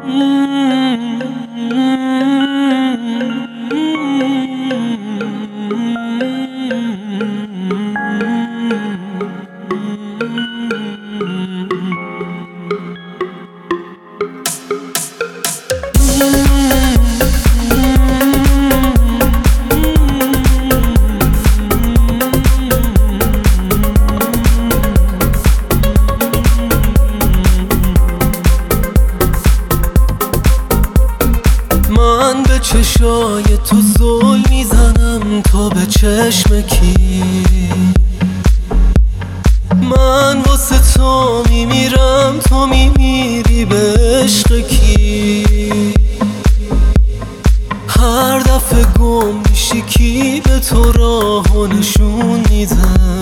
من به چشای تو زل میزنم تا به چشم کی، من واسه تو میمیرم تو میمیری به عشق کی. هر دفعه گم میشی کی به تو راهو نشون میده،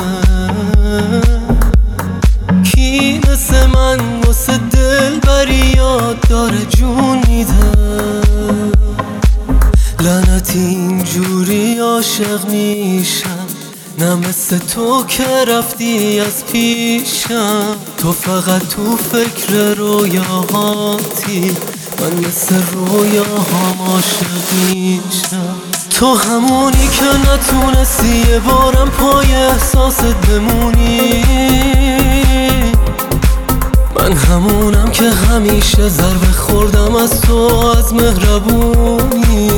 کی مثل من واسه دلبری یاد داره جون میده. لعنتی اینجوری عاشق میشم، نه مثل تو که رفتی از پیشم. تو فقط تو فکر رویاهاتی، من مثل رویاهام عاشق میشم. تو همونی که نتونستی یه بارم پای احساست بمونی، من همونم که همیشه ضربه خوردم از تو از مهربونی.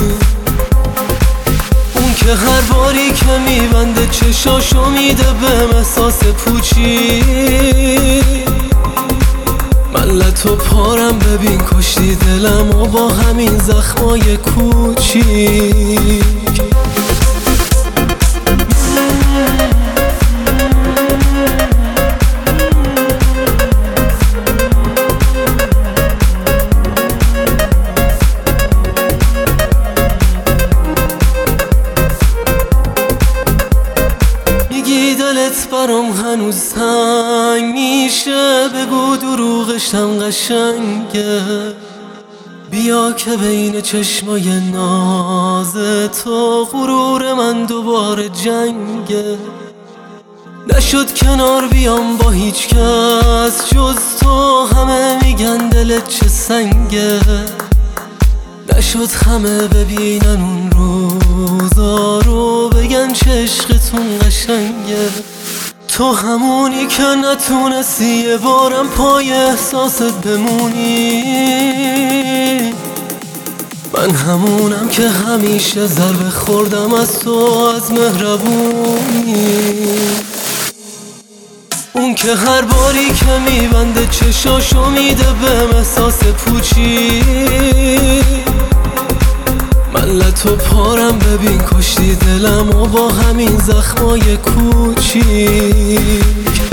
اون که هر باری که میبنده چشاشو میده بهم احساس پوچی. من لطو پارم ببین کشتی دلم و با همین زخمای کوچیک. دلت برام هنوز تنگ میشه، بگو دروغشم قشنگه. بیا که بین چشمای ناز تو غرور من دوباره جنگه. نشد کنار بیام با هیچ کس جز تو، همه میگن دلت چه سنگه. نشد همه ببینن اون روزا رو بگن چه عشقتون قشنگه. تو همونی که نتونستی یه بارم پای احساست بمونی، من همونم که همیشه ضربه خوردم از تو از مهربونی. اون که هر باری که میبنده چشاشو میده بهم احساس پوچی. من لطو پارم ببین کشتی دلم و با همین زخمای کوچیک.